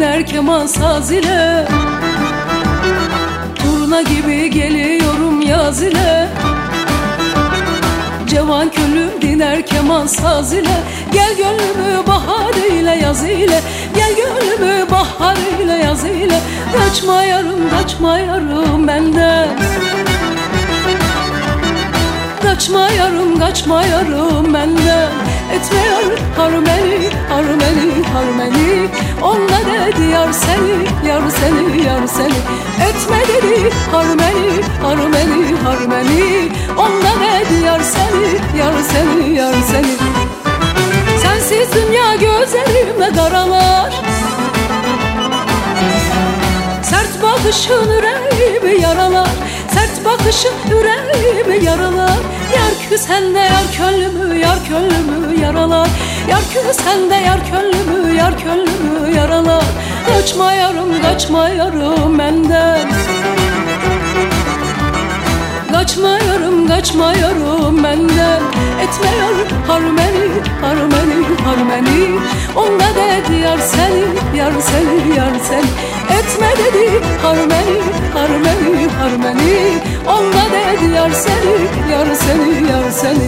dinler keman saz ile. Turna gibi geliyorum yaz ile. Cevan külüm diner keman saz ile. Gel gönlümü bahar ile yaz ile. Gel gönlümü bahar ile yaz ile. Kaçma yarım, kaçma yarım benden. Kaçma yarım, kaçma yarım benden. Etme yar harmeni, harmeni, harmeni. Onunla dedi yar seni, yar seni, yar seni. Etme dedi harmeni, harmeni, harmeni. Onunla dedi yar seni, yar seni, yar seni. Sensiz dünya gözlerimle karalar. Sert bakışın yüreğimi yaralar. Sert bakışın yüreğimi yaralar. Yar küsen de yar könlümü, yar könlümü yaralar. Yar küsen de yar könlümü, yar könlümü yaralar. Kaçma yarım, kaçma yarım benden. Kaçma yarım, kaçma yarım benden. Etme yar harmeni, harmeni, harmeni. Onda dedi yar seni, yar seni, yar seni. Etme dedi harmeni, harmeni, harmeni. Onda dedi yar seni, yar seni, yar seni.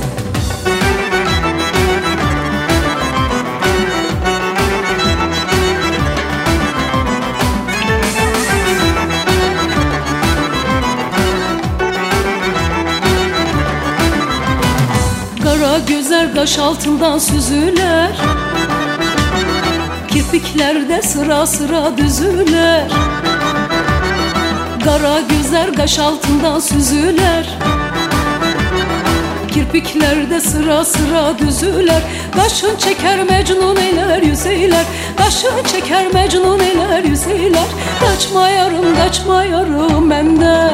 Kara gözler kaş altından süzüler. Kirpiklerde sıra sıra düzüler. Kara gözler kaş altından süzüler. Kirpiklerde sıra sıra düzüler. Kaşın çeker Mecnun eyler yüzeyler. Kaşın çeker Mecnun eyler yüzeyler. Kaçma yarım, kaçma yarım benden.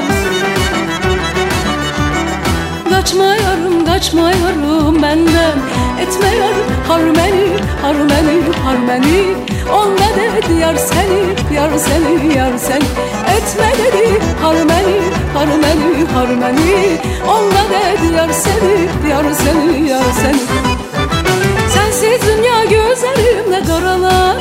Kaçma yarım, kaçma yarım benden. Etme yarım harmeni, harmeni, harmeni. Onda dedi yar seni, yar seni, yar seni. Etme dedi harmeni, harmeni, harmeni. Onda dedi yar seni, yar seni, yar seni. Sensiz dünya gözlerimle karalar.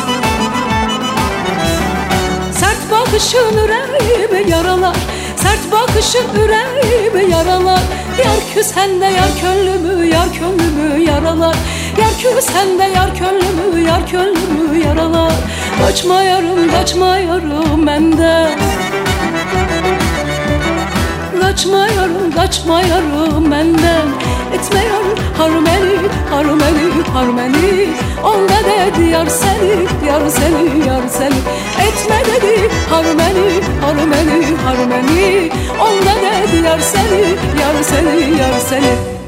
Sert bakışın yüreğimi yaralar. Sert bakışın yüreğimi yaralar. Yar küsen de yar könlümü, yar könlümü yaralar. Yar küsen de yar könlümü, yar könlümü yaralar. Kaçma yarım, kaçma yarım benden. Kaçma yarım, kaçma yarım benden. Etme yarım harmeni, harmeni, harmeni. Onda dedi yar seni, yar seni, yar seni. Etme dedi harmeni, harmeni, harmeni. Onda dedi yar seni, yar seni, yar seni.